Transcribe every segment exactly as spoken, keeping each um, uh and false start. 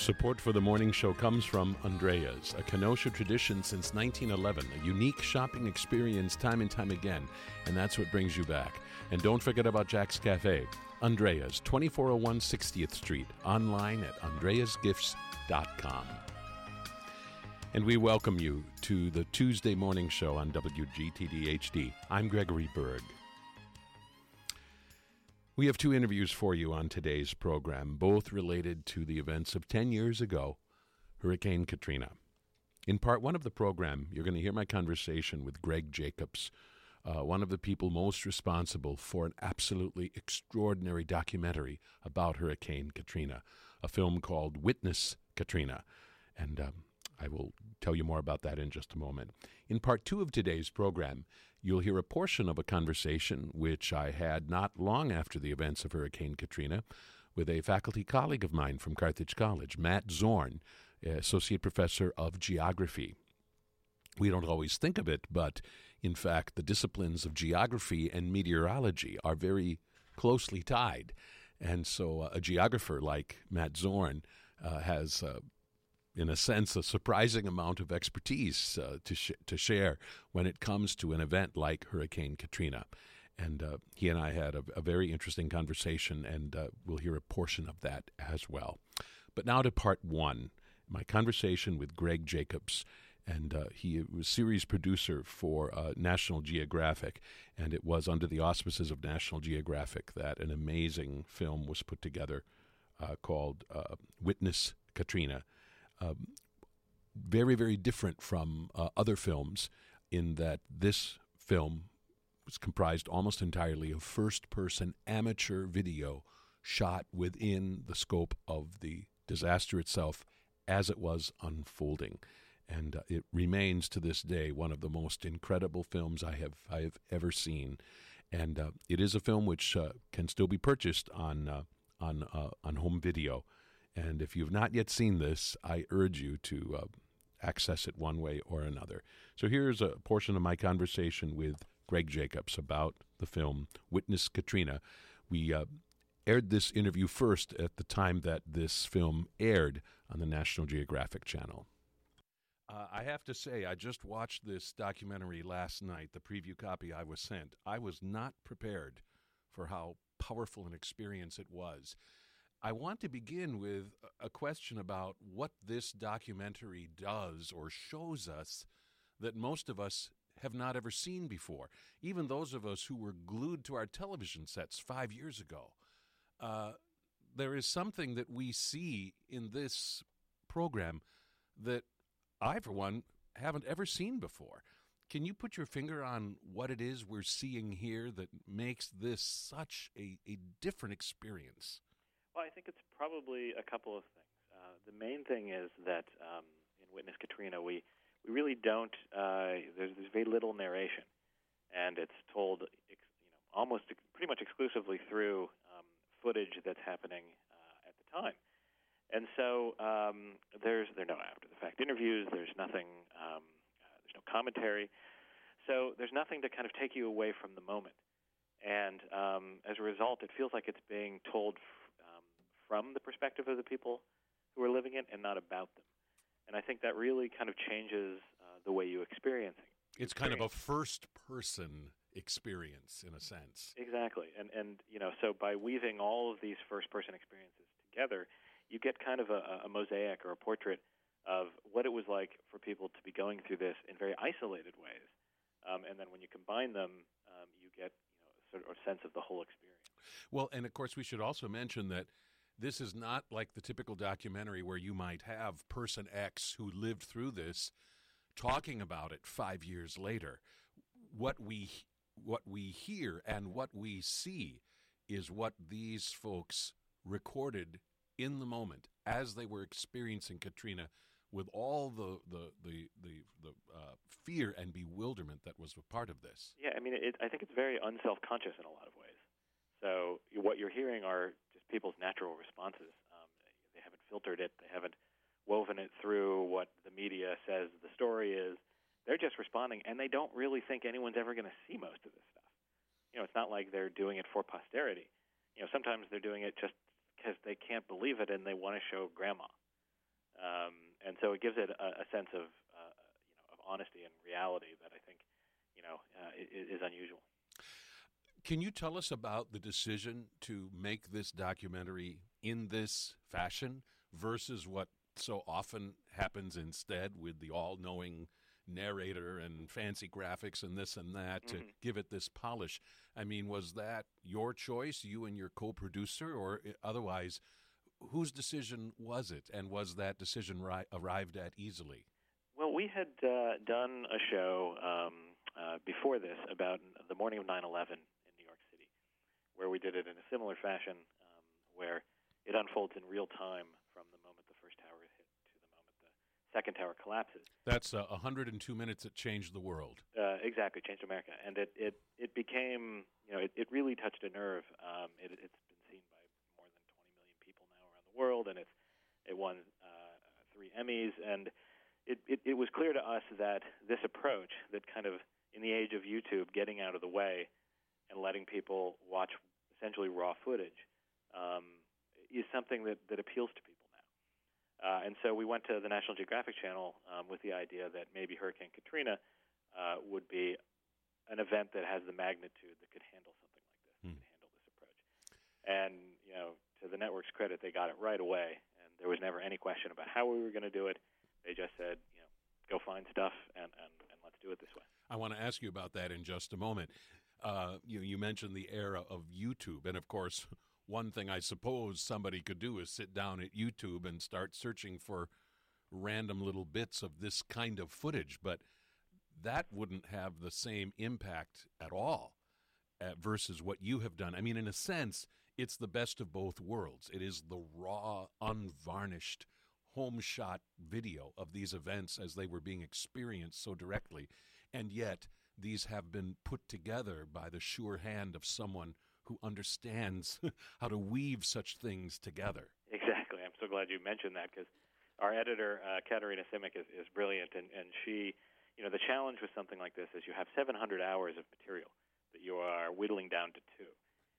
Support for the morning show comes from Andrea's, a Kenosha tradition since nineteen eleven, a unique shopping experience time and time again, and that's what brings you back. And don't forget about Jack's Cafe, Andrea's, twenty-four oh one sixtieth Street, online at andreas gifts dot com. And we welcome you to the Tuesday morning show on W G T D H D. I'm Gregory Berg. We have two interviews for you on today's program, both related to the events of ten years ago, Hurricane Katrina. In part one of the program, you're going to hear my conversation with Greg Jacobs, uh, one of the people most responsible for an absolutely extraordinary documentary about Hurricane Katrina, a film called Witness Katrina. And um, I will tell you more about that in just a moment. In part two of today's program, you'll hear a portion of a conversation which I had not long after the events of Hurricane Katrina with a faculty colleague of mine from Carthage College, Matt Zorn, Associate Professor of Geography. We don't always think of it, but in fact, the disciplines of geography and meteorology are very closely tied. And so uh, a geographer like Matt Zorn uh, has uh, in a sense, a surprising amount of expertise uh, to sh- to share when it comes to an event like Hurricane Katrina. And uh, he and I had a, a very interesting conversation, and uh, we'll hear a portion of that as well. But now to part one, my conversation with Greg Jacobs. And uh, he was series producer for uh, National Geographic, and it was under the auspices of National Geographic that an amazing film was put together uh, called uh, Witness Katrina. Um, very, very different from uh, other films in that this film was comprised almost entirely of first-person amateur video shot within the scope of the disaster itself as it was unfolding. And uh, it remains to this day one of the most incredible films I have I have ever seen. And uh, it is a film which uh, can still be purchased on uh, on uh, on home video. And if you've not yet seen this, I urge you to uh, access it one way or another. So here's a portion of my conversation with Greg Jacobs about the film Witness Katrina. We uh, aired this interview first at the time that this film aired on the National Geographic Channel. Uh, I have to say, I just watched this documentary last night, the preview copy I was sent. I was not prepared for how powerful an experience it was. I want to begin with a question about what this documentary does or shows us that most of us have not ever seen before, even those of us who were glued to our television sets five years ago. Uh, there is something that we see in this program that I, for one, haven't ever seen before. Can you put your finger on what it is we're seeing here that makes this such a, a different experience? Well, I think it's probably a couple of things. Uh, the main thing is that um, in Witness Katrina, we, we really don't, uh, there's, there's very little narration, and it's told ex, you know, almost ex- pretty much exclusively through um, footage that's happening uh, at the time. And so um, there's there are no after-the-fact interviews, there's nothing, um, uh, there's no commentary, so there's nothing to kind of take you away from the moment. And um, as a result, it feels like it's being told Um, from the perspective of the people who are living it and not about them. And I think that really kind of changes uh, the way you experience it. It's kind of a first-person experience, in a sense. Exactly. And, and you know, so by weaving all of these first-person experiences together, you get kind of a, a mosaic or a portrait of what it was like for people to be going through this in very isolated ways. Um, and then when you combine them, um, you get sort of sense of the whole experience. Well, and of course, we should also mention that this is not like the typical documentary where you might have person X who lived through this talking about it five years later. What we what we hear and what we see is what these folks recorded in the moment as they were experiencing Katrina, with all the the the the, the uh, fear and bewilderment that was a part of this. Yeah, I mean, it, I think it's very unself-conscious in a lot of ways. So what you're hearing are just people's natural responses. Um, they haven't filtered it. They haven't woven it through what the media says the story is. They're just responding, and they don't really think anyone's ever going to see most of this stuff. You know, it's not like they're doing it for posterity. You know, sometimes they're doing it just because they can't believe it and they want to show grandma. Um, and so it gives it a, a sense of, uh, you know, of honesty and reality that I think, you know, uh, is, is unusual. Can you tell us about the decision to make this documentary in this fashion versus what so often happens instead with the all-knowing narrator and fancy graphics and this and that to Mm-hmm. give it this polish? I mean, was that your choice, you and your co-producer, or otherwise, whose decision was it, and was that decision ri- arrived at easily? Well, we had uh, done a show um, uh, before this about the morning of nine eleven in New York City, where we did it in a similar fashion, um, where it unfolds in real time from the moment the first tower hit to the moment the second tower collapses. That's uh, one hundred two minutes that changed the world. Uh, exactly, changed America, and it, it, it became, you know, it, it really touched a nerve. Um, it, it's been seen by more than twenty million people now around the world, and it's it won uh, three Emmys, and it, it, it was clear to us that this approach, that kind of in the age of YouTube, getting out of the way and letting people watch essentially raw footage, um, is something that, that appeals to people now. Uh, and so we went to the National Geographic Channel um, with the idea that maybe Hurricane Katrina uh, would be an event that has the magnitude that could handle something like this, Hmm. could handle this approach. And, you know, to the network's credit, they got it right away, and there was never any question about how we were going to do it. They just said, you know, go find stuff and, and, and let's do it this way. I want to ask you about that in just a moment. Uh, you, you mentioned the era of YouTube, and of course, one thing I suppose somebody could do is sit down at YouTube and start searching for random little bits of this kind of footage, but that wouldn't have the same impact at all uh, versus what you have done. I mean, in a sense, it's the best of both worlds. It is the raw, unvarnished, home shot video of these events as they were being experienced so directly, and yet these have been put together by the sure hand of someone who understands how to weave such things together. Exactly. I'm so glad you mentioned that, because our editor, uh, Katerina Simic, is, is brilliant, and, and she, you know, the challenge with something like this is you have seven hundred hours of material that you are whittling down to two.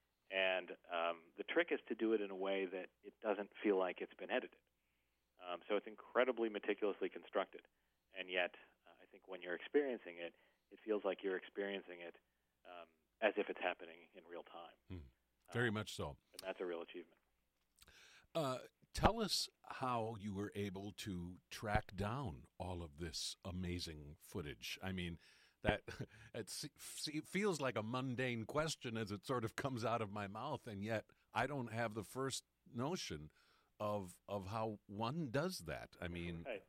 And um, the trick is to do it in a way that it doesn't feel like it's been edited. Um, so it's incredibly meticulously constructed, and yet uh, I think when you're experiencing it, it feels like you're experiencing it um, as if it's happening in real time. Mm, very um, much so. And that's a real achievement. Uh, tell us how you were able to track down all of this amazing footage. I mean, that it feels like a mundane question as it sort of comes out of my mouth, and yet I don't have the first notion of of how one does that. I mean, right.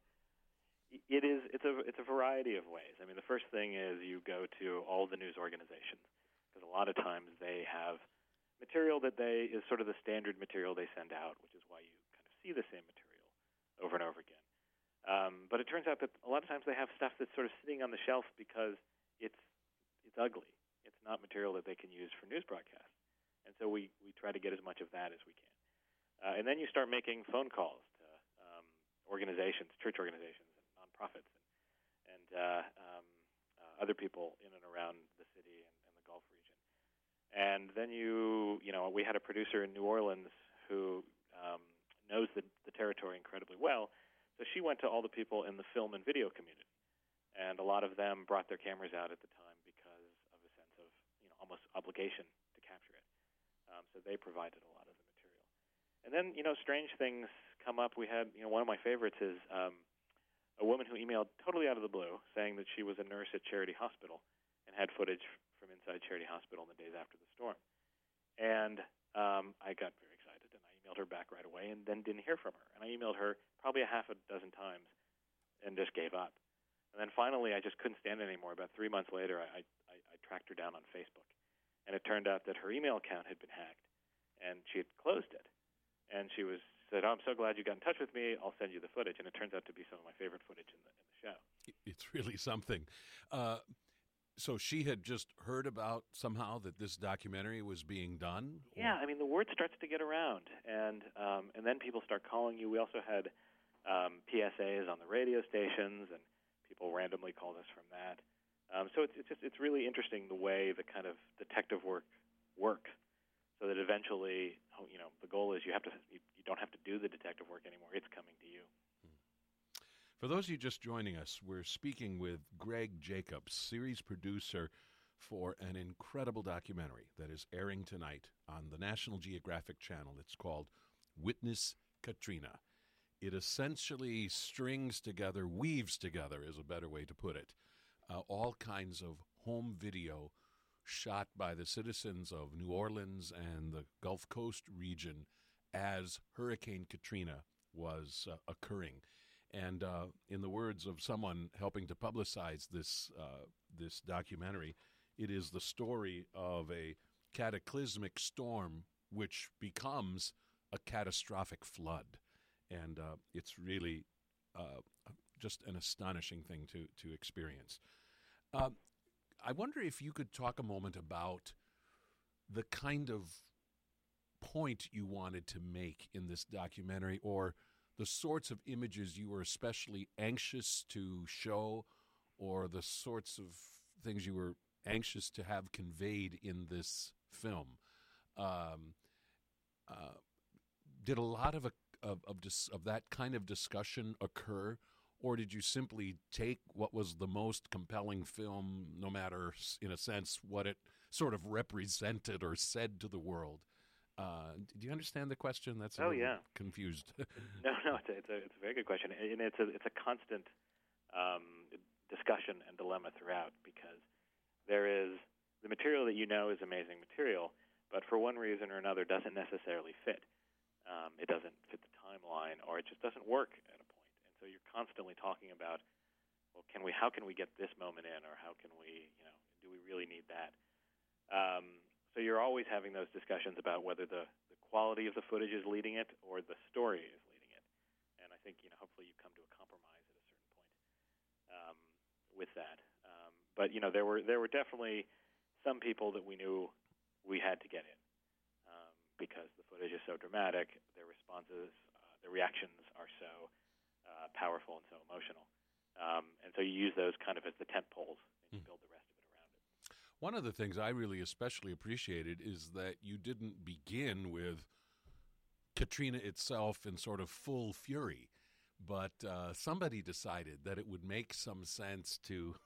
It is. It's a. It's a variety of ways. I mean, the first thing is you go to all the news organizations, because a lot of times they have material that they is sort of the standard material they send out, which is why you kind of see the same material over and over again. Um, but it turns out that a lot of times they have stuff that's sort of sitting on the shelf because it's it's ugly. It's not material that they can use for news broadcasts, and so we we try to get as much of that as we can. Uh, and then you start making phone calls to um, organizations, church organizations, and nonprofits, and, and uh, um, uh, other people in and around the city and, and the Gulf region. And then you, you know, we had a producer in New Orleans who um, knows the, the territory incredibly well. So she went to all the people in the film and video community, and a lot of them brought their cameras out at the time because of a sense of, you know, almost obligation to capture it. Um, so they provided a lot of the material. And then, you know, strange things come up. We had, you know, one of my favorites is um, a woman who emailed totally out of the blue saying that she was a nurse at Charity Hospital and had footage from inside Charity Hospital in the days after the storm. And um, I got very excited, and I emailed her back right away and then didn't hear from her. And I emailed her probably a half a dozen times and just gave up. And then finally, I just couldn't stand it anymore. About three months later, I, I, I tracked her down on Facebook. And it turned out that her email account had been hacked, and she had closed it. And she was said, oh, I'm so glad you got in touch with me. I'll send you the footage. And it turns out to be some of my favorite footage in the, in the show. it's really something. Uh, so she had just heard about somehow that this documentary was being done? Or? Yeah, I mean, the word starts to get around, and um, and then people start calling you. We also had um, P S As on the radio stations, and people randomly called us from that. Um, so it's, it's just it's really interesting the way the kind of detective work works, so that eventually, you know, the goal is you have to you, you don't have to do the detective work anymore. It's coming to you. For those of you just joining us, we're speaking with Greg Jacobs, series producer for an incredible documentary that is airing tonight on the National Geographic Channel. It's called Witness Katrina. It essentially strings together, weaves together is a better way to put it, uh, all kinds of home video shot by the citizens of New Orleans and the Gulf Coast region as Hurricane Katrina was uh, occurring. And uh, in the words of someone helping to publicize this uh, this documentary, it is the story of a cataclysmic storm which becomes a catastrophic flood. And uh, it's really uh, just an astonishing thing to, to experience. Uh, I wonder if you could talk a moment about the kind of point you wanted to make in this documentary, or the sorts of images you were especially anxious to show, or the sorts of things you were anxious to have conveyed in this film. Um, uh, did a lot of a, of of, dis, of that kind of discussion occur, or did you simply take what was the most compelling film, no matter, in a sense, what it sort of represented or said to the world? Uh, do you understand the question? That's a oh little yeah, confused. no, no, it's a, it's a it's a very good question, and it's a it's a constant um, discussion and dilemma throughout, because there is the material that you know is amazing material, but for one reason or another doesn't necessarily fit. Um, it doesn't fit the timeline, or it just doesn't work at a point, and so you're constantly talking about, well, can we? How can we get this moment in, or how can we? You know, do we really need that? Um, So you're always having those discussions about whether the, the quality of the footage is leading it or the story is leading it. And I think, you know, hopefully you come to a compromise at a certain point um, with that. Um, but, you know, there were there were definitely some people that we knew we had to get in um, because the footage is so dramatic, their responses, uh, their reactions are so uh, powerful and so emotional. Um, and so you use those kind of as the tent poles and you build the rest of it around it. One of the things I really especially appreciated is that you didn't begin with Katrina itself in sort of full fury, but uh, somebody decided that it would make some sense to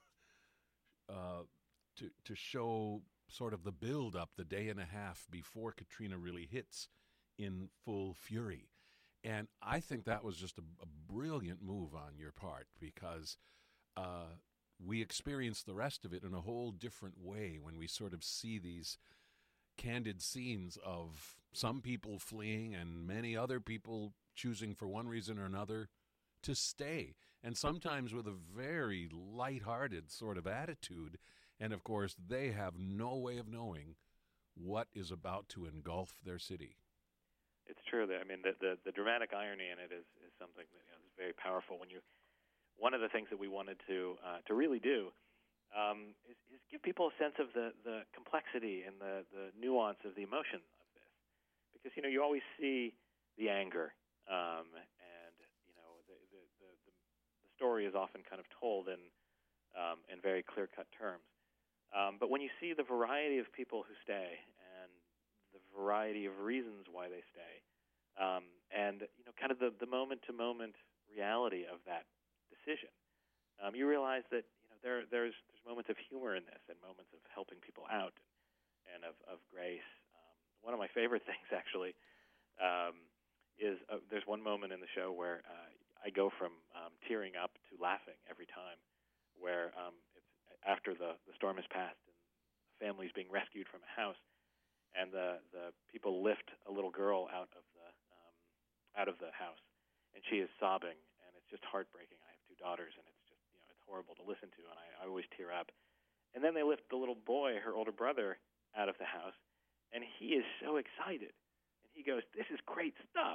uh, to to show sort of the build-up, the day and a half before Katrina really hits in full fury. And I think that was just a, a brilliant move on your part, because uh, we experience the rest of it in a whole different way when we sort of see these candid scenes of some people fleeing and many other people choosing for one reason or another to stay, and sometimes with a very lighthearted sort of attitude. And of course, they have no way of knowing what is about to engulf their city. It's true. That, I mean, the, the the dramatic irony in it is, is something that, you know, is very powerful. When you, one of the things that we wanted to uh, to really do um, is, is give people a sense of the, the complexity and the, the nuance of the emotion of this, because you know you always see the anger, um, and you know the the, the the the story is often kind of told in um, in very clear cut terms, um, but when you see the variety of people who stay and the variety of reasons why they stay, um, and you know, kind of the, the moment-to-moment reality of that decision, um, you realize that you know there there's there's moments of humor in this, and moments of helping people out, and, and of of grace. Um, one of my favorite things, actually, um, is uh, there's one moment in the show where uh, I go from um, tearing up to laughing every time, where um, it's after the the storm has passed and the family's being rescued from a house. And the, the people lift a little girl out of the um, out of the house, and she is sobbing, and it's just heartbreaking. I have two daughters, and it's just you know it's horrible to listen to, and I, I always tear up. And then they lift the little boy, her older brother, out of the house, and he is so excited, and he goes, "This is great stuff."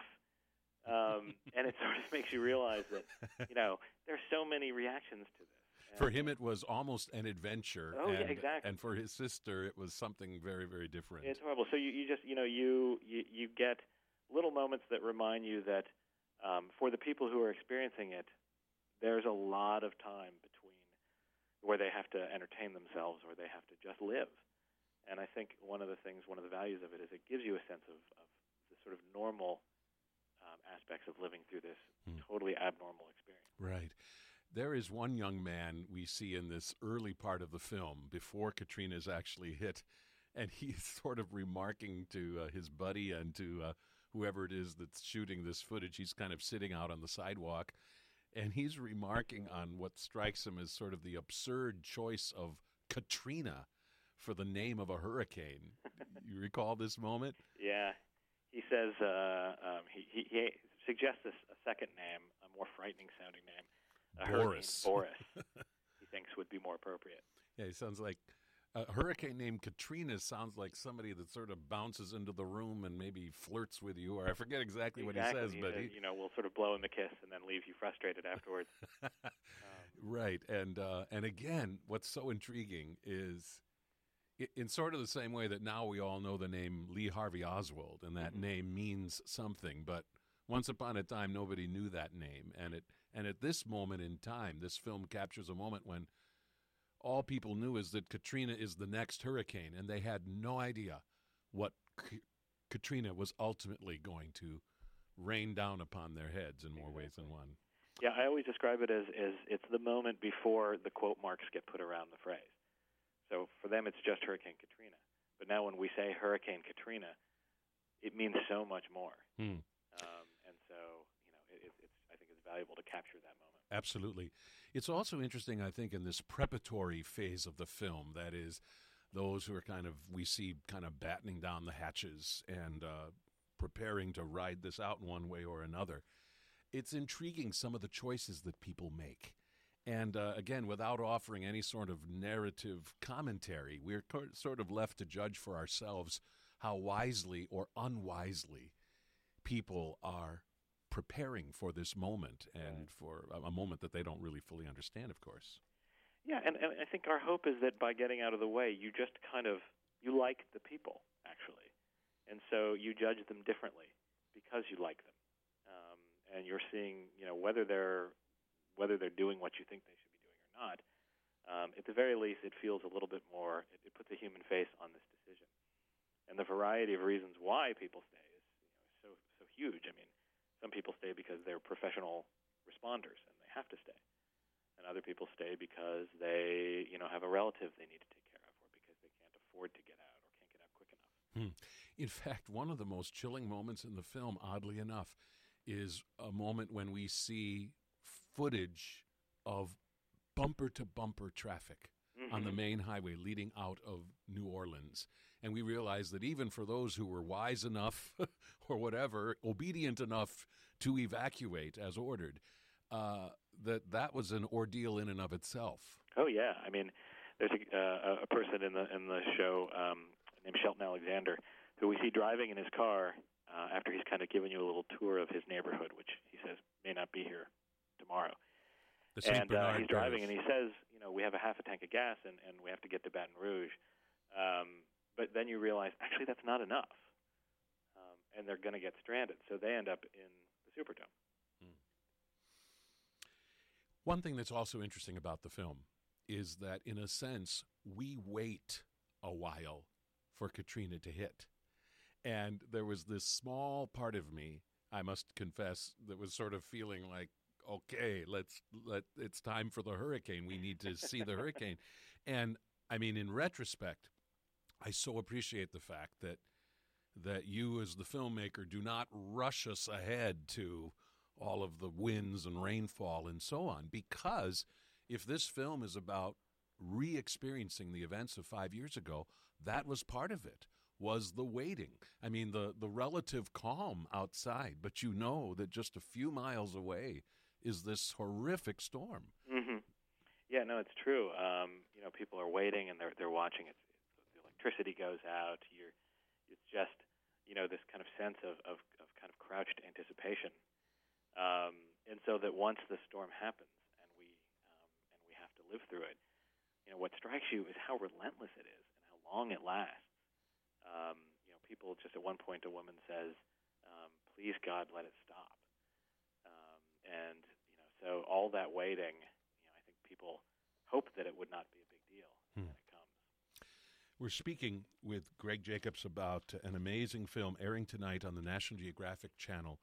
Um, and it sort of makes you realize that you know there's so many reactions to this. For him, it was almost an adventure. Oh, and, yeah, exactly. And for his sister, it was something very, very different. It's horrible. So you, you just, you know, you, you, you get little moments that remind you that um, for the people who are experiencing it, there's a lot of time between where they have to entertain themselves or they have to just live. And I think one of the things, one of the values of it is it gives you a sense of, of the sort of normal um, aspects of living through this Hmm. totally abnormal experience. Right. There is one young man we see in this early part of the film before Katrina is actually hit, and he's sort of remarking to uh, his buddy and to uh, whoever it is that's shooting this footage. He's kind of sitting out on the sidewalk, and he's remarking on what strikes him as sort of the absurd choice of Katrina for the name of a hurricane. You recall this moment? Yeah. He says uh, um, he, he, he suggests a, a second name, a more frightening sounding name. A Boris. Boris, he thinks would be more appropriate. Yeah, he sounds like a hurricane named Katrina sounds like somebody that sort of bounces into the room and maybe flirts with you, or I forget exactly, exactly. what he says. He but says, he... you know, we'll sort of blow him a kiss and then leave you frustrated afterwards. um, right, and uh, and again, what's so intriguing is, in sort of the same way that now we all know the name Lee Harvey Oswald, and that mm-hmm. name means something, but once upon a time nobody knew that name, and it and at this moment in time, this film captures a moment when all people knew is that Katrina is the next hurricane, and they had no idea what K- Katrina was ultimately going to rain down upon their heads in more exactly. ways than one. Yeah, I always describe it as, as it's the moment before the quote marks get put around the phrase. So for them, it's just Hurricane Katrina. But now when we say Hurricane Katrina, it means so much more. Hmm. Um, and so, you know, it, it's, I think it's valuable to capture that moment. Absolutely. It's also interesting, I think, in this preparatory phase of the film, that is, those who are kind of, we see kind of battening down the hatches and uh, preparing to ride this out in one way or another. It's intriguing, some of the choices that people make. And uh, again, without offering any sort of narrative commentary, we're co- sort of left to judge for ourselves how wisely or unwisely people are preparing for this moment, and right. for a, a moment that they don't really fully understand, of course. Yeah, and, and I think our hope is that by getting out of the way, you just kind of, you like the people, actually. And so you judge them differently because you like them. Um, and you're seeing, you know, whether they're whether they're doing what you think they should be doing or not. Um, at the very least, it feels a little bit more, it, it puts a human face on this decision. And the variety of reasons why people stay is, you know, so so huge. I mean, some people stay because they're professional responders and they have to stay. And other people stay because they, you know, have a relative they need to take care of, or because they can't afford to get out or can't get out quick enough. Hmm. In fact, one of the most chilling moments in the film, oddly enough, is a moment when we see footage of bumper-to-bumper traffic mm-hmm. on the main highway leading out of New Orleans. And we realize that even for those who were wise enough or whatever, obedient enough to evacuate as ordered, uh, that that was an ordeal in and of itself. Oh, yeah. I mean, there's a, uh, a person in the in the show um, named Shelton Alexander who we see driving in his car uh, after he's kind of given you a little tour of his neighborhood, which he says may not be here tomorrow. And uh, he's driving, and he says, you know, we have a half a tank of gas, and, and we have to get to Baton Rouge. Um, but then you realize, actually, that's not enough, um, and they're going to get stranded. So they end up in the Superdome. Hmm. One thing that's also interesting about the film is that, in a sense, we wait a while for Katrina to hit. And there was this small part of me, I must confess, that was sort of feeling like, okay, let's let it's time for the hurricane. We need to see the hurricane. And I mean, in retrospect, I so appreciate the fact that that you as the filmmaker do not rush us ahead to all of the winds and rainfall and so on, because if this film is about re-experiencing the events of five years ago, that was part of it, was the waiting. I mean, the, the relative calm outside, but you know that just a few miles away is this horrific storm. Mm-hmm. Yeah, no, it's true. Um, you know, people are waiting and they're they're watching. It's, it's the electricity goes out. You're, it's just, you know, this kind of sense of, of, of kind of crouched anticipation. Um, and so that once the storm happens and we um, and we have to live through it, you know, what strikes you is how relentless it is and how long it lasts. Um, you know, people just at one point, a woman says, um, "Please God, let it stop." Um, and you know, so all that waiting, you know, I think people hope that it would not be a big deal, and hmm. then it comes. We're speaking with Greg Jacobs about an amazing film airing tonight on the National Geographic Channel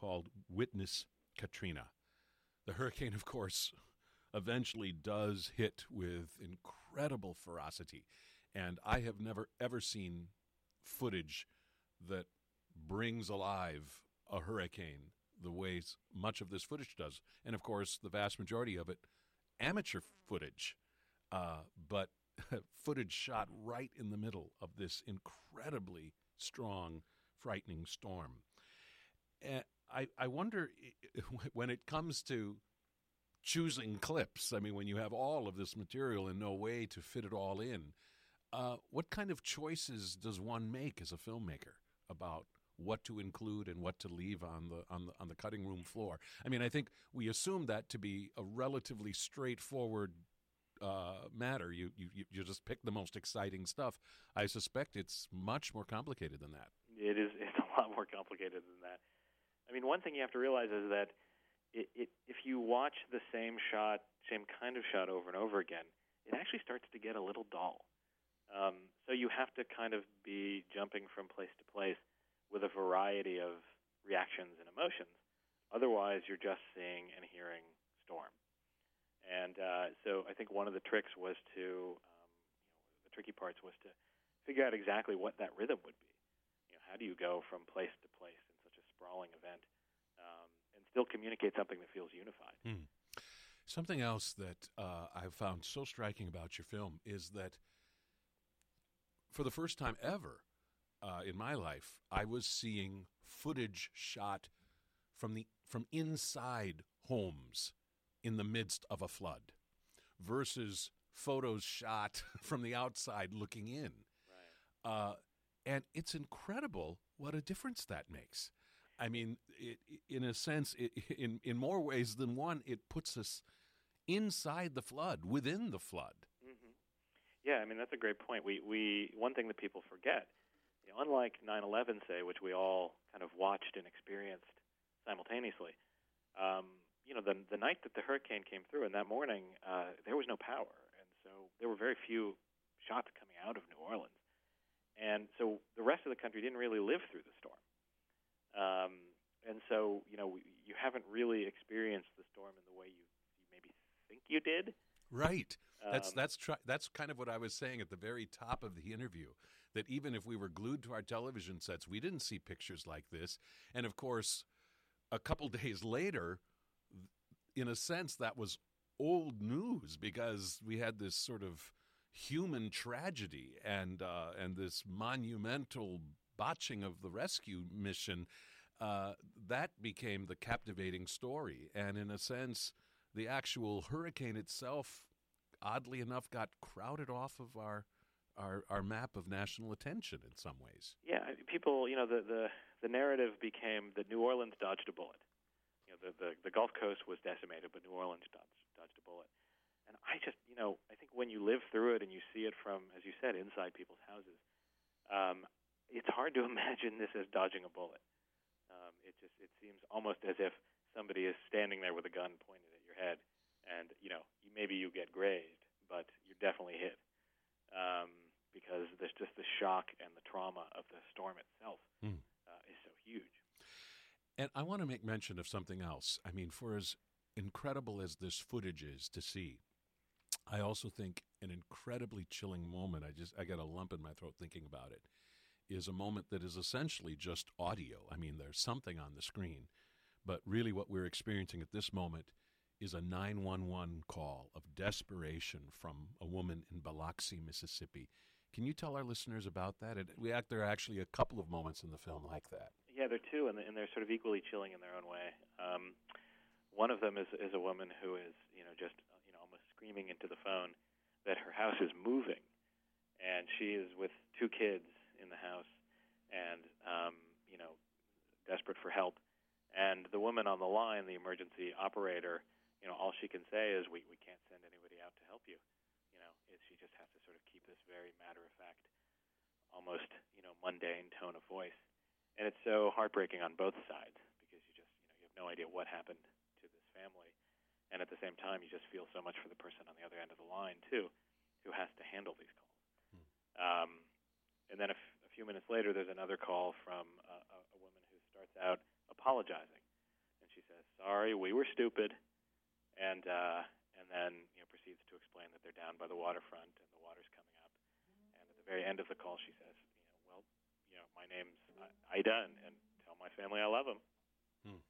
called Witness Katrina. The hurricane, of course, eventually does hit with incredible ferocity. And I have never, ever seen footage that brings alive a hurricane the way much of this footage does. And, of course, the vast majority of it, amateur footage, uh, but footage shot right in the middle of this incredibly strong, frightening storm. And I, I wonder, when it comes to choosing clips, I mean, when you have all of this material and no way to fit it all in, uh, what kind of choices does one make as a filmmaker about what to include and what to leave on the on the on the cutting room floor? I mean, I think we assume that to be a relatively straightforward uh, matter. You, you you just pick the most exciting stuff. I suspect it's much more complicated than that. It is. It's a lot more complicated than that. I mean, one thing you have to realize is that it, it, if you watch the same shot, same kind of shot over and over again, it actually starts to get a little dull. Um, so you have to kind of be jumping from place to place with a variety of reactions and emotions. Otherwise, you're just seeing and hearing storm. And uh, so I think one of the tricks was to, um, you know, the tricky parts was to figure out exactly what that rhythm would be. You know, how do you go from place to place in such a sprawling event um, and still communicate something that feels unified? Hmm. Something else that uh, I've found so striking about your film is that for the first time ever uh, in my life, I was seeing footage shot from the from inside homes in the midst of a flood versus photos shot from the outside looking in. Right. Uh, and it's incredible what a difference that makes. I mean, it, in a sense, it, in, in more ways than one, it puts us inside the flood, within the flood. Mm-hmm. Yeah, I mean, that's a great point. We, we one thing that people forget, you know, unlike nine eleven, say, which we all kind of watched and experienced simultaneously, um, you know, the, the night that the hurricane came through and that morning, uh, there was no power. And so there were very few shots coming out of New Orleans. And so the rest of the country didn't really live through the storm. Um, and so, you know, we, you haven't really experienced the storm in the way you, you maybe think you did. Right. That's Um, that's tr- that's kind of what I was saying at the very top of the interview, that even if we were glued to our television sets, we didn't see pictures like this. And, of course, a couple days later, in a sense, that was old news because we had this sort of human tragedy and uh, and this monumental botching of the rescue mission. Uh, that became the captivating story. And in a sense, the actual hurricane itself, oddly enough, got crowded off of our our, our map of national attention in some ways. Yeah, people, you know, the, the, the narrative became that New Orleans dodged a bullet. You know, the, the, the Gulf Coast was decimated, but New Orleans dodged, dodged a bullet. And I just, you know, I think when you live through it and you see it from, as you said, inside people's houses, um, it's hard to imagine this as dodging a bullet. Um, it just, it seems almost as if somebody is standing there with a gun pointed at your head, and, you know, maybe you get grazed, but you're definitely hit. Um, because there's just the shock and the trauma of the storm itself mm. uh, is so huge. And I want to make mention of something else. I mean, for as incredible as this footage is to see, I also think an incredibly chilling moment, I just I got a lump in my throat thinking about it, is a moment that is essentially just audio. I mean, there's something on the screen, but really what we're experiencing at this moment is a nine one one call of desperation from a woman in Biloxi, Mississippi. Can you tell our listeners about that? It, we act, there are actually a couple of moments in the film like that. Yeah, there are two, and, and they're sort of equally chilling in their own way. Um, one of them is, is a woman who is, you know, just you know almost screaming into the phone that her house is moving, and she is with two kids in the house, and um, you know, desperate for help. And the woman on the line, the emergency operator, you know, all she can say is, "We we can't send anybody out to help you." You know, it, she just has to sort of keep this very matter-of-fact, almost, you know, mundane tone of voice. And it's so heartbreaking on both sides because you just, you know, you have no idea what happened to this family. And at the same time, you just feel so much for the person on the other end of the line, too, who has to handle these calls. Hmm. Um, and then a, f- a few minutes later, there's another call from a, a, a woman who starts out apologizing she says, "Sorry, we were stupid," and uh, and then you know proceeds to explain that they're down by the waterfront and the water's coming up. And at the very end of the call, she says, "You know, well, you know, my name's Ida, and, and tell my family I love them." Hmm.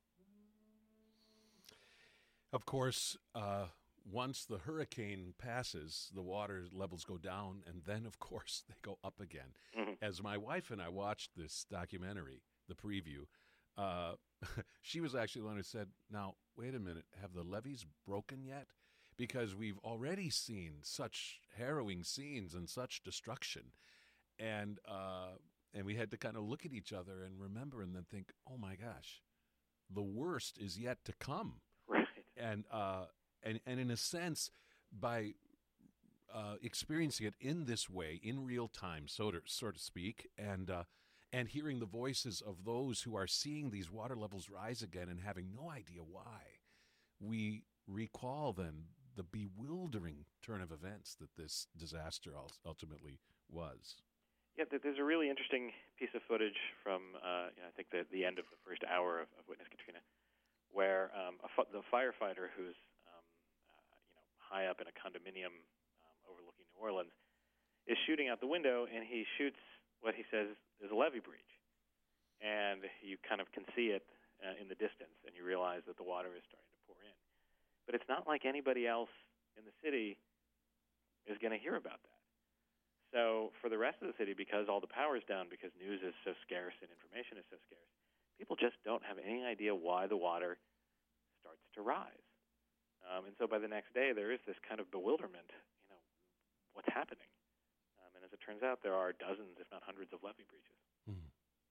Of course, uh, once the hurricane passes, the water levels go down, and then, of course, they go up again. Mm-hmm. As my wife and I watched this documentary, the preview, uh, she was actually the one who said, now, wait a minute, have the levees broken yet? Because we've already seen such harrowing scenes and such destruction. And uh, and we had to kind of look at each other and remember and then think, oh, my gosh, the worst is yet to come. Right. And uh, and and in a sense, by uh, experiencing it in this way, in real time, so to so to speak, and uh, and hearing the voices of those who are seeing these water levels rise again and having no idea why, we recall then the bewildering turn of events that this disaster ultimately was. Yeah, there's a really interesting piece of footage from uh, you know, I think the the end of the first hour of, of Witness Katrina, where um, a fu- the firefighter who's um, uh, you know high up in a condominium um, overlooking New Orleans is shooting out the window, and he shoots what he says is a levee breach, and you kind of can see it uh, in the distance, and you realize that the water is starting to pour in. But it's not like anybody else in the city is going to hear about that. So for the rest of the city, because all the power is down, because news is so scarce and information is so scarce, people just don't have any idea why the water starts to rise. Um, and so by the next day, there is this kind of bewilderment, you know, what's happening? Um, and as it turns out, there are dozens, if not hundreds, of levee breaches. Hmm.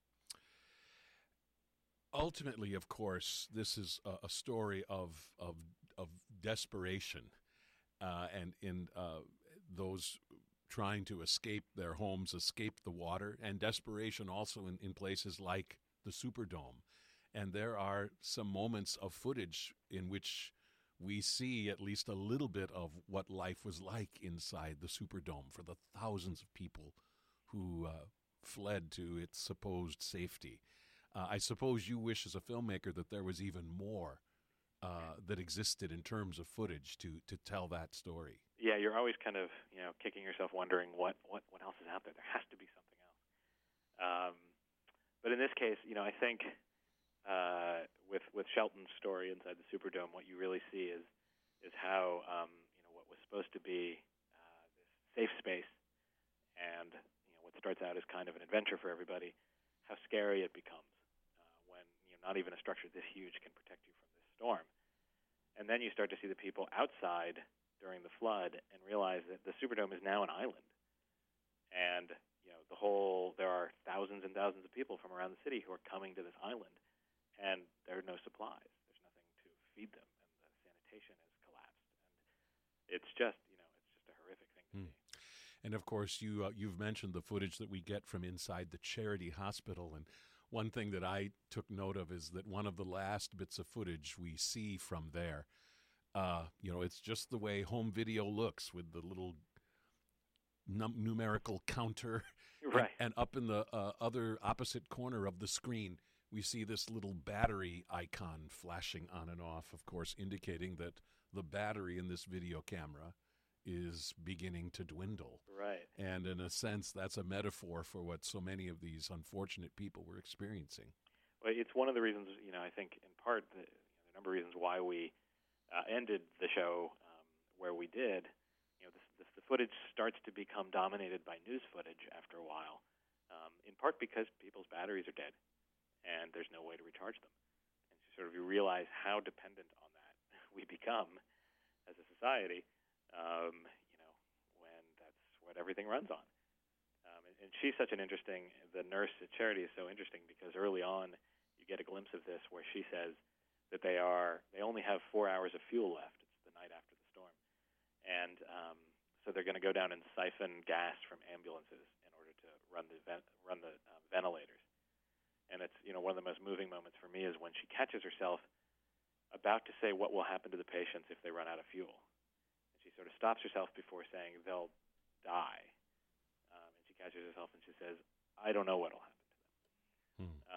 Ultimately, of course, this is a, a story of, of, of desperation uh, and in uh, those trying to escape their homes, escape the water, and desperation also in, in places like the Superdome. And there are some moments of footage in which we see at least a little bit of what life was like inside the Superdome for the thousands of people who uh, fled to its supposed safety. Uh, I suppose you wish as a filmmaker that there was even more uh, that existed in terms of footage to, to tell that story. Yeah, you're always kind of, you know, kicking yourself wondering what, what, what else is out there. There has to be something else. Um, but in this case, you know, I think uh, with with Shelton's story inside the Superdome, what you really see is is how um, you know what was supposed to be uh, this safe space, and you know what starts out as kind of an adventure for everybody, how scary it becomes uh, when you know not even a structure this huge can protect you from this storm, and then you start to see the people outside during the flood and realize that the Superdome is now an island. And, you know, the whole, there are thousands and thousands of people from around the city who are coming to this island, and there are no supplies. There's nothing to feed them, and the sanitation has collapsed. And it's just, you know, it's just a horrific thing to mm. see. And, of course, you, uh, you've mentioned the footage that we get from inside the Charity Hospital, and one thing that I took note of is that one of the last bits of footage we see from there, Uh, you know, it's just the way home video looks with the little num- numerical counter. Right. And, and up in the uh, other opposite corner of the screen, we see this little battery icon flashing on and off, of course, indicating that the battery in this video camera is beginning to dwindle. Right. And in a sense, that's a metaphor for what so many of these unfortunate people were experiencing. Well, it's one of the reasons, you know, I think in part, the, you know, the number of reasons why we Uh, ended the show um, where we did. You know, this, this, the footage starts to become dominated by news footage after a while, um, in part because people's batteries are dead, and there's no way to recharge them. And so sort of you realize how dependent on that we become as a society, um, you know, when that's what everything runs on. Um, and, and she's such an interesting, the nurse at Charity is so interesting because early on you get a glimpse of this where she says, that they are they only have four hours of fuel left. It's the night after the storm, and um, so they're going to go down and siphon gas from ambulances in order to run the ven- run the uh, ventilators. And it's you know one of the most moving moments for me is when she catches herself about to say what will happen to the patients if they run out of fuel, and she sort of stops herself before saying they'll die, um, and she catches herself and she says, "I don't know what will happen to them," Hmm. um,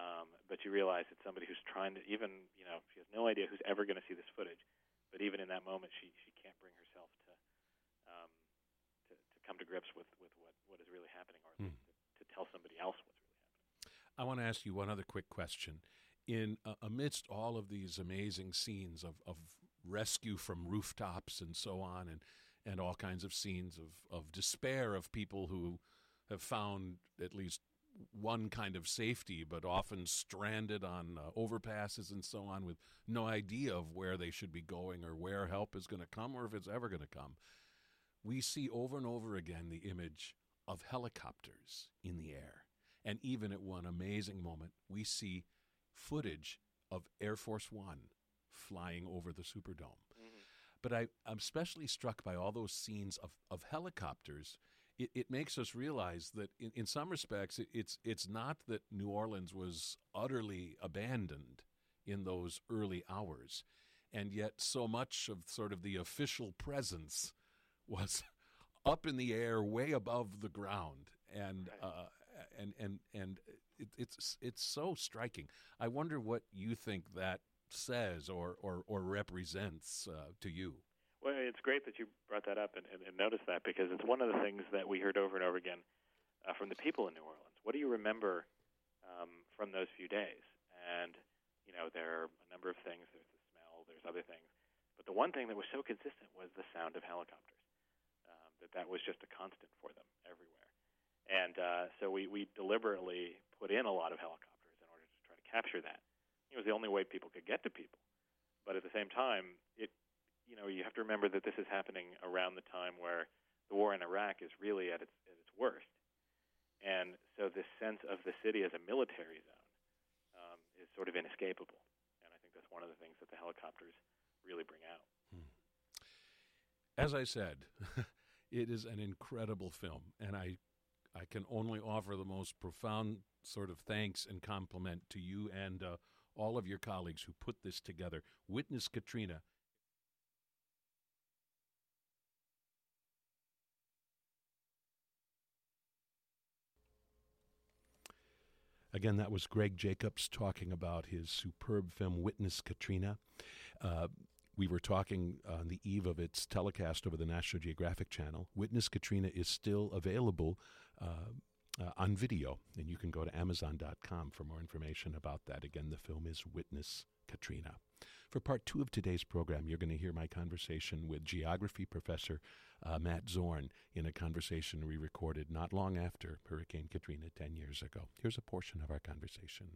but you realize it's somebody who's trying to, even, you know, she has no idea who's ever going to see this footage, but even in that moment, she, she can't bring herself to, um, to to come to grips with, with what, what is really happening, or Hmm. to, to tell somebody else what's really happening. I want to ask you one other quick question. In uh, amidst all of these amazing scenes of, of rescue from rooftops and so on, and, and all kinds of scenes of, of despair of people who have found at least one kind of safety, but often stranded on uh, overpasses and so on with no idea of where they should be going or where help is going to come or if it's ever going to come, we see over and over again the image of helicopters in the air. And even at one amazing moment, we see footage of Air Force One flying over the Superdome. Mm-hmm. But I, I'm especially struck by all those scenes of, of helicopters. It, it makes us realize that in, in some respects, it, it's it's not that New Orleans was utterly abandoned in those early hours, and yet so much of sort of the official presence was up in the air, way above the ground, and Right. uh, and and and it, it's it's so striking. I wonder what you think that says or or, or represents uh, to you. Well, it's great that you brought that up and, and, and noticed that, because it's one of the things that we heard over and over again uh, from the people in New Orleans. What do you remember um, from those few days? And, you know, there are a number of things. There's the smell, there's other things. But the one thing that was so consistent was the sound of helicopters, um, that that was just a constant for them everywhere. And uh, so we, we deliberately put in a lot of helicopters in order to try to capture that. It was the only way people could get to people. But at the same time, it you know, you have to remember that this is happening around the time where the war in Iraq is really at its at its worst. And so this sense of the city as a military zone um, is sort of inescapable. And I think that's one of the things that the helicopters really bring out. Hmm. As I said, it is an incredible film, and I I can only offer the most profound sort of thanks and compliment to you and uh, all of your colleagues who put this together. Witness Katrina. Again, that was Greg Jacobs talking about his superb film, Witness Katrina. Uh, we were talking on the eve of its telecast over the National Geographic Channel. Witness Katrina is still available uh, uh, on video, and you can go to amazon dot com for more information about that. Again, the film is Witness Katrina. For part two of today's program, you're going to hear my conversation with geography professor uh, Matt Zorn in a conversation we recorded not long after Hurricane Katrina ten years ago. Here's a portion of our conversation.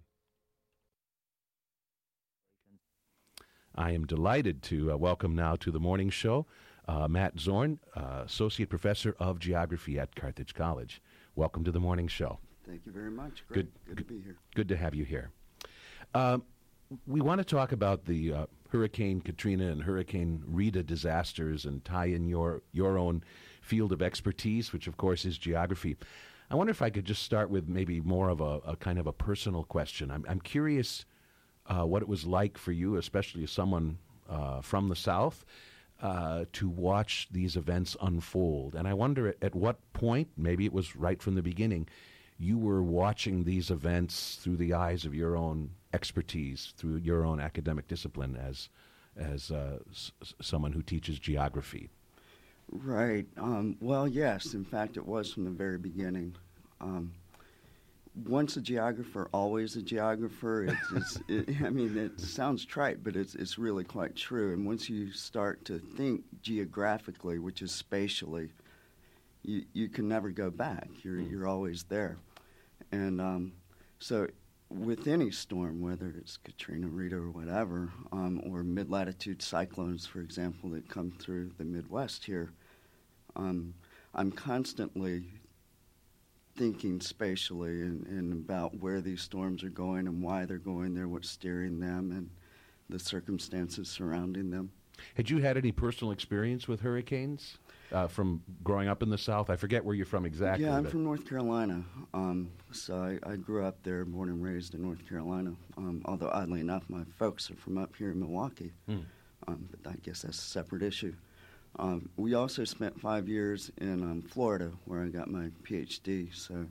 I am delighted to uh, welcome now to the morning show uh, Matt Zorn, uh, associate professor of geography at Carthage College. Welcome to the morning show. Thank you very much. Great. Good, good to be here. Good to have you here. Um, we want to talk about the uh, Hurricane Katrina and Hurricane Rita disasters and tie in your your own field of expertise, which of course is geography. I wonder if I could just start with maybe more of a, a kind of a personal question. I'm, I'm curious uh, what it was like for you, especially as someone uh, from the South, uh, to watch these events unfold. And I wonder at, at what point, maybe it was right from the beginning, you were watching these events through the eyes of your own expertise, through your own academic discipline as as uh, s- someone who teaches geography. Right. Um, well, yes. In fact, it was from the very beginning. Um, once a geographer, always a geographer. It's, it's, it, I mean, it sounds trite, but it's it's really quite true. And once you start to think geographically, which is spatially, you you can never go back. You're Mm. you're always there. And um, so with any storm, whether it's Katrina, Rita, or whatever, um, or mid-latitude cyclones, for example, that come through the Midwest here, um, I'm constantly thinking spatially and, and about where these storms are going and why they're going there, what's steering them, and the circumstances surrounding them. Had you had any personal experience with hurricanes uh, from growing up in the South? I forget where you're from exactly. Yeah, I'm but- from North Carolina. Um, so I, I grew up there, born and raised in North Carolina. Um, although, oddly enough, my folks are from up here in Milwaukee. Mm. Um, but I guess that's a separate issue. Um, we also spent five years in um, Florida, where I got my P H D. So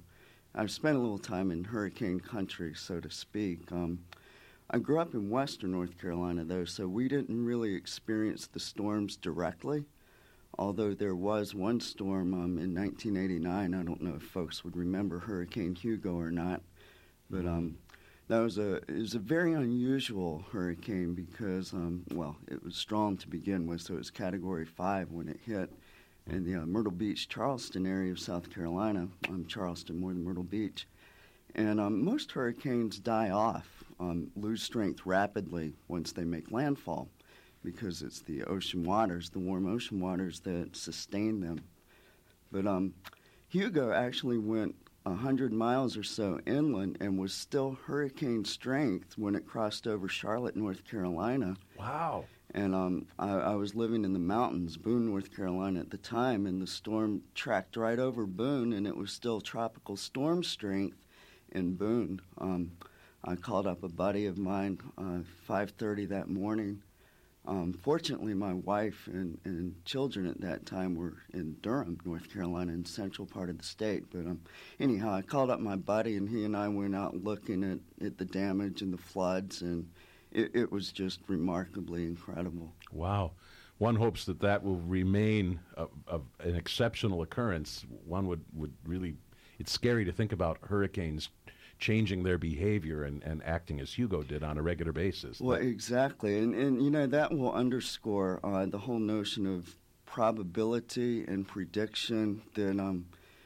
I've spent a little time in hurricane country, so to speak. Um, I grew up in western North Carolina, though, so we didn't really experience the storms directly, although there was one storm um, in nineteen eighty-nine. I don't know if folks would remember Hurricane Hugo or not, but um, that was a it was a very unusual hurricane because, um, well, it was strong to begin with, so it was Category five when it hit in the uh, Myrtle Beach, Charleston area of South Carolina. Um, Charleston more than Myrtle Beach. And um, most hurricanes die off, um, lose strength rapidly once they make landfall because it's the ocean waters, the warm ocean waters that sustain them. But um, Hugo actually went one hundred miles or so inland and was still hurricane strength when it crossed over Charlotte, North Carolina. Wow. And um, I, I was living in the mountains, Boone, North Carolina at the time, and the storm tracked right over Boone, and it was still tropical storm strength in Boone. Um, I called up a buddy of mine uh, five thirty that morning. Um, fortunately, my wife and, and children at that time were in Durham, North Carolina, in the central part of the state. But um, anyhow, I called up my buddy, and he and I went out looking at, at the damage and the floods, and It, it was just remarkably incredible. Wow. One hopes that that will remain a, a, an exceptional occurrence. One would, would really, it's scary to think about hurricanes changing their behavior and, and acting as Hugo did on a regular basis. Well, exactly. And, and you know, that will underscore uh, the whole notion of probability and prediction that, um,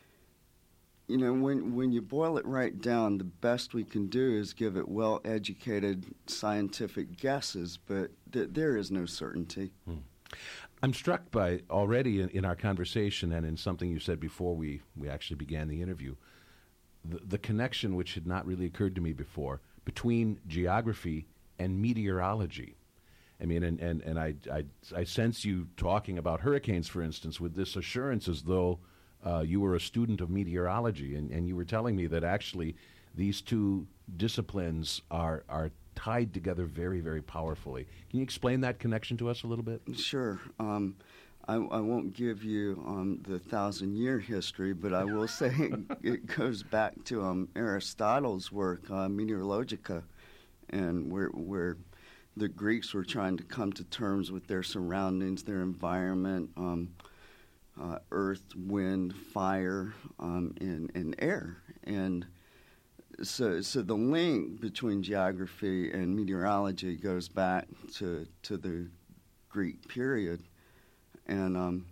you know, when when you boil it right down, the best we can do is give it well-educated scientific guesses, but th- there is no certainty. Hmm. I'm struck by already in, in our conversation and in something you said before we, we actually began the interview, the, the connection, which had not really occurred to me before, between geography and meteorology. I mean, and, and, and I, I, I sense you talking about hurricanes, for instance, with this assurance as though Uh, you were a student of meteorology, and, and you were telling me that actually these two disciplines are are tied together very, very powerfully. Can you explain that connection to us a little bit? Sure. Um, I, I won't give you um, the thousand-year history, but I will say it goes back to um, Aristotle's work, uh, Meteorologica, and where where the Greeks were trying to come to terms with their surroundings, their environment, um, Uh, earth, wind, fire, um, and, and air. And so so the link between geography and meteorology goes back to, to the Greek period. And um,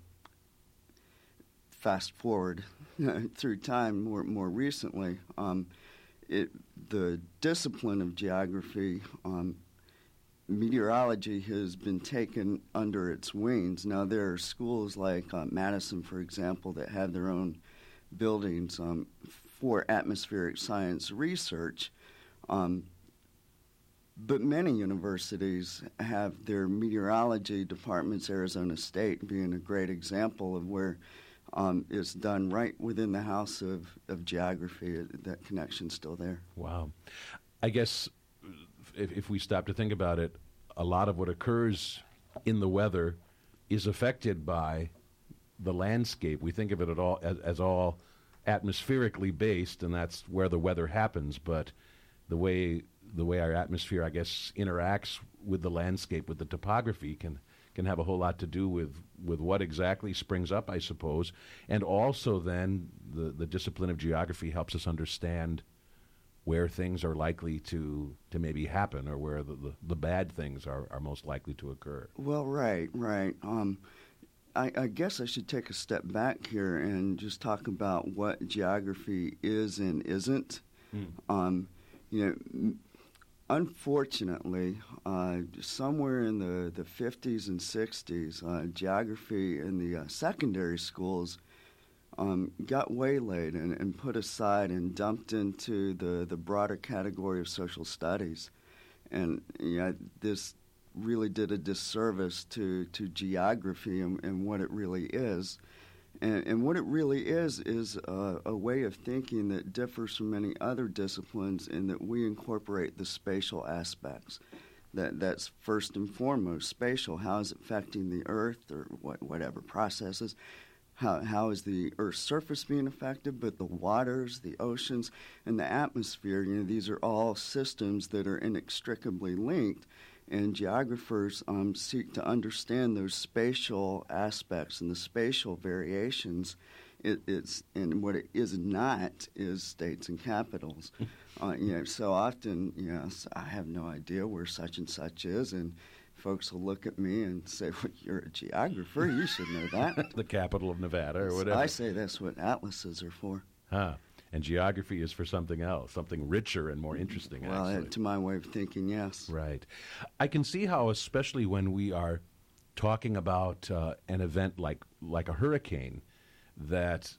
fast forward through time more more recently, um, it the discipline of geography, um, meteorology has been taken under its wings. Now, there are schools like uh, Madison, for example, that have their own buildings um, for atmospheric science research. Um, but many universities have their meteorology departments, Arizona State being a great example of where um, it's done right within the house of, of geography. That connection's still there. Wow. I guess If, if we stop to think about it, a lot of what occurs in the weather is affected by the landscape. We think of it at all as, as all atmospherically based, and that's where the weather happens. But the way the way our atmosphere, I guess, interacts with the landscape, with the topography, can can have a whole lot to do with, with what exactly springs up, I suppose. And also then the, the discipline of geography helps us understand where things are likely to, to maybe happen, or where the, the, the bad things are, are most likely to occur. Well, right, right. Um, I, I guess I should take a step back here and just talk about what geography is and isn't. Mm. Um, you know, m- unfortunately, uh, somewhere in the, the fifties and sixties, uh, geography in the uh, secondary schools Um, got waylaid and, and put aside and dumped into the, the broader category of social studies. And yeah, this really did a disservice to, to geography and, and what it really is. And, and what it really is is a, a way of thinking that differs from many other disciplines in that we incorporate the spatial aspects. That That's first and foremost spatial. How is it affecting the earth or what, whatever processes? how how is the Earth's surface being affected, but the waters, the oceans, and the atmosphere. You know, these are all systems that are inextricably linked. And geographers um, seek to understand those spatial aspects and the spatial variations. It, it's and what it is not is states and capitals. uh, you know, so often, yes, I have no idea where such and such is, and folks will look at me and say, "Well, you're a geographer. You should know that." The capital of Nevada, or So whatever. I say that's what atlases are for. Huh. And geography is for something else, something richer and more interesting, Well, uh, actually. to my way of thinking, yes. Right. I can see how, especially when we are talking about uh, an event like like a hurricane, that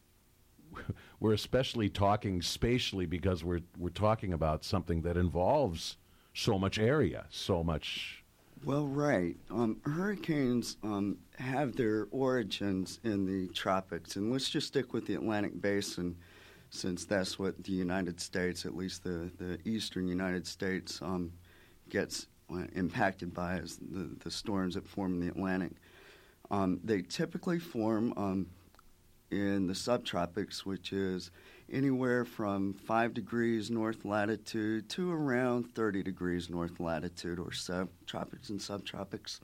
we're especially talking spatially because we're we're talking about something that involves so much area, so much. Well, right. Um, hurricanes um, have their origins in the tropics, and let's just stick with the Atlantic Basin, since that's what the United States, at least the, the eastern United States, um, gets uh, impacted by as the, the storms that form in the Atlantic. Um, they typically form um, in the subtropics, which is anywhere from five degrees north latitude to around thirty degrees north latitude or so, tropics and subtropics.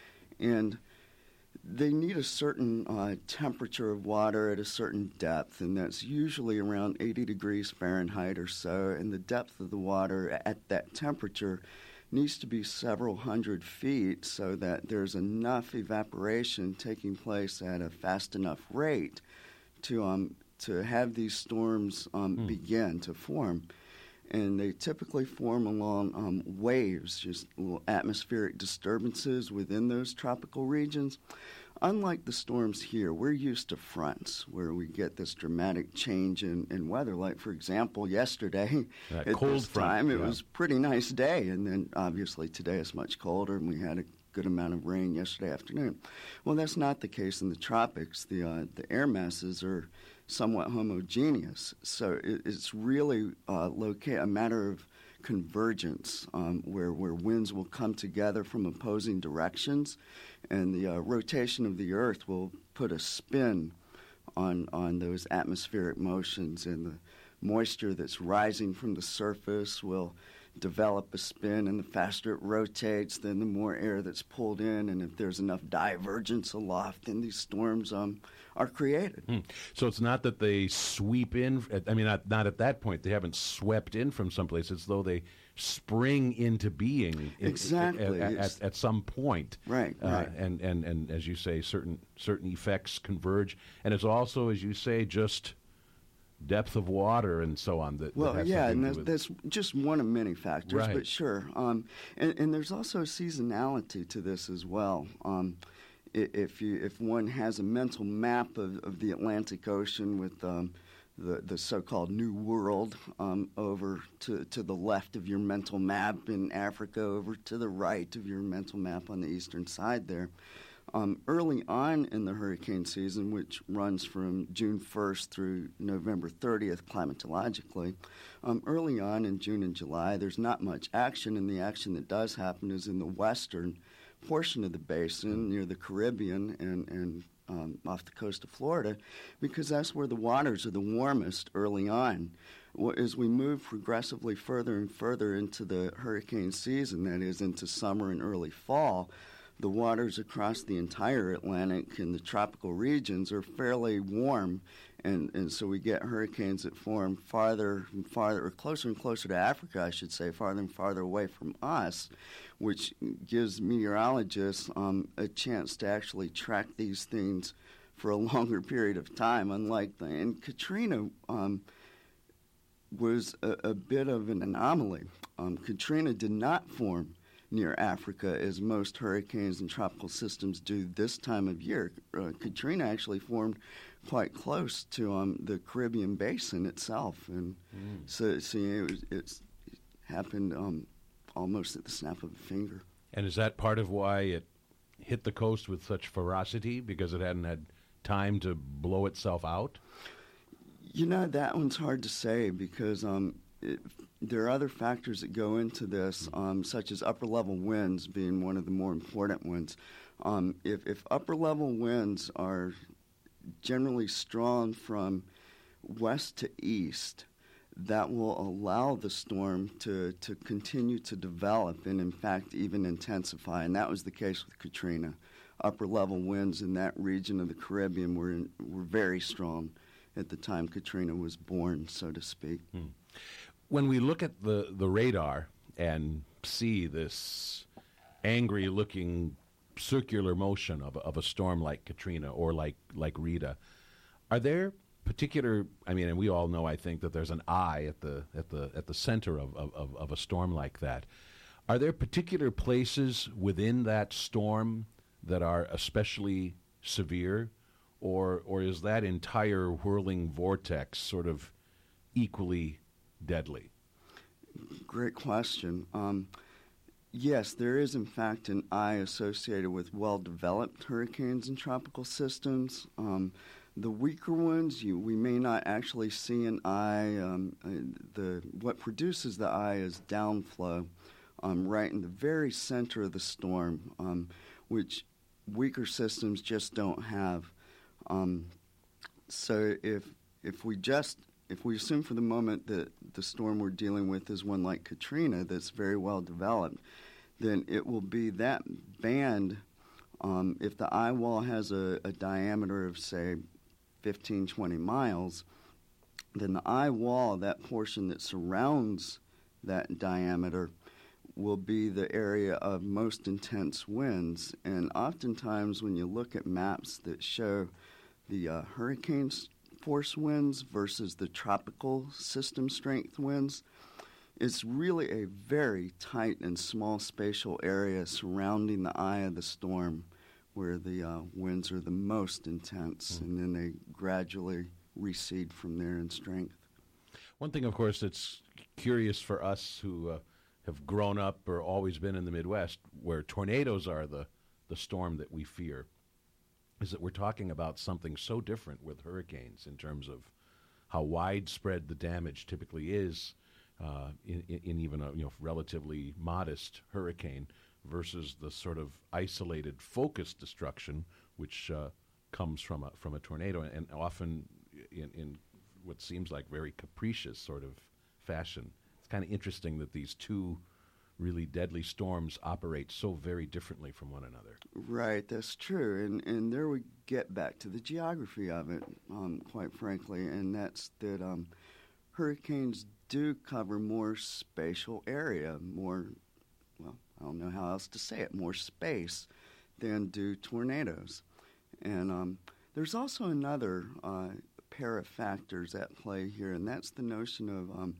And they need a certain uh, temperature of water at a certain depth, and that's usually around eighty degrees Fahrenheit or so, and the depth of the water at that temperature needs to be several hundred feet so that there's enough evaporation taking place at a fast enough rate to um, to have these storms um, mm. begin to form. And they typically form along um, waves, just little atmospheric disturbances within those tropical regions. Unlike the storms here, we're used to fronts where we get this dramatic change in, in weather. Like, for example, yesterday that at cold this front, time, it yeah. was a pretty nice day. And then, obviously, today it's much colder, and we had a good amount of rain yesterday afternoon. Well, that's not the case in the tropics. The, uh, the air masses are somewhat homogeneous. So it, it's really uh, loca- a matter of convergence um, where, where winds will come together from opposing directions, and the uh, rotation of the Earth will put a spin on, on those atmospheric motions, and the moisture that's rising from the surface will develop a spin, and the faster it rotates, then the more air that's pulled in, and if there's enough divergence aloft, then these storms um, are created. Hmm. So it's not that they sweep in, I mean, not, not at that point, they haven't swept in from someplace, it's though they spring into being exactly. at, at, at some point. Right, uh, right. And, and, and as you say, certain certain effects converge, and it's also, as you say, just depth of water and so on. That, well, that has yeah, and something to that's, do with that's just one of many factors, Right. but sure. Um, and, and there's also a seasonality to this as well. Um, i- if you if one has a mental map of, of the Atlantic Ocean with um, the, the so-called New World um, over to, to the left of your mental map, in Africa over to the right of your mental map on the eastern side there, Um, early on in the hurricane season, which runs from June first through November thirtieth climatologically, um, early on in June and July, there's not much action, and the action that does happen is in the western portion of the basin near the Caribbean and, and um, off the coast of Florida, because that's where the waters are the warmest early on. Well, as we move progressively further and further into the hurricane season, that is into summer and early fall, the waters across the entire Atlantic and the tropical regions are fairly warm, and, and so we get hurricanes that form farther and farther, or closer and closer to Africa, I should say, farther and farther away from us, which gives meteorologists um, a chance to actually track these things for a longer period of time, unlike the, and Katrina um, was a, a bit of an anomaly. Um, Katrina did not form near Africa, as most hurricanes and tropical systems do this time of year. Uh, Katrina actually formed quite close to um, the Caribbean basin itself, and mm. so, so you know, it, was, it's, it happened um, almost at the snap of a finger. And is that part of why it hit the coast with such ferocity, because it hadn't had time to blow itself out? You know, that one's hard to say, because um, it, there are other factors that go into this, um, such as upper-level winds being one of the more important ones. Um, if, if upper-level winds are generally strong from west to east that will allow the storm to, to continue to develop and, in fact, even intensify. And that was the case with Katrina. Upper-level winds in that region of the Caribbean were in, were very strong at the time Katrina was born, so to speak. Hmm. When we look at the, the radar and see this angry-looking circular motion of, of a storm like Katrina or like, like Rita, are there particular, I mean, and we all know, I think, that there's an eye at the at the at the center of, of, of a storm like that. Are there particular places within that storm that are especially severe, or or is that entire whirling vortex sort of equally deadly? Great question. Um, yes, there is, in fact, an eye associated with well-developed hurricanes and tropical systems. Um, The weaker ones, you, we may not actually see an eye. Um, the what produces the eye is downflow, um, right in the very center of the storm, um, which weaker systems just don't have. Um, so if if we just if we assume for the moment that the storm we're dealing with is one like Katrina that's very well developed, then it will be that band. Um, if the eye wall has a, a diameter of, say, fifteen, twenty miles, then the eye wall, that portion that surrounds that diameter, will be the area of most intense winds. And oftentimes when you look at maps that show the uh, hurricane force winds versus the tropical system strength winds, it's really a very tight and small spatial area surrounding the eye of the storm where the uh, winds are the most intense, mm. and then they gradually recede from there in strength. One thing, of course, that's curious for us who uh, have grown up or always been in the Midwest, where tornadoes are the, the storm that we fear, is that we're talking about something so different with hurricanes in terms of how widespread the damage typically is uh, in, in even a you know relatively modest hurricane, versus the sort of isolated, focused destruction which uh, comes from a from a tornado, and often in, in what seems like very capricious sort of fashion. It's kind of interesting that these two really deadly storms operate so very differently from one another. Right, that's true, and and there we get back to the geography of it, um, quite frankly, and that's that um, hurricanes do cover more spatial area, more, well, I don't know how else to say it, more space than do tornadoes. And um, there's also another uh, pair of factors at play here, and that's the notion of um,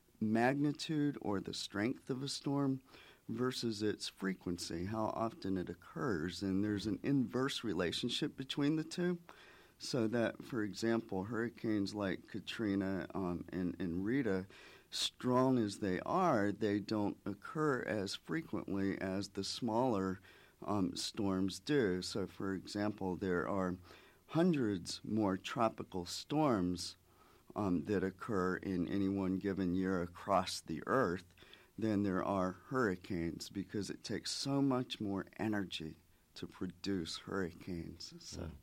magnitude or the strength of a storm versus its frequency, how often it occurs. And there's an inverse relationship between the two, so that, for example, hurricanes like Katrina um, and, and Rita, strong as they are, they don't occur as frequently as the smaller um, storms do. So, for example, there are hundreds more tropical storms um, that occur in any one given year across the earth than there are hurricanes, because it takes so much more energy to produce hurricanes. So. Mm.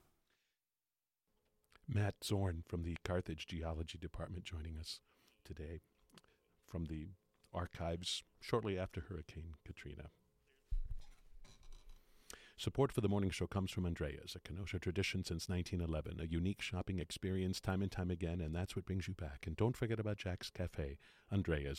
Matt Zorn from the Carthage Geology Department joining us today from the archives shortly after Hurricane Katrina. Support for the morning show comes from Andrea's, a Kenosha tradition since nineteen eleven, a unique shopping experience time and time again, and that's what brings you back. And don't forget about Jack's Cafe, Andrea's,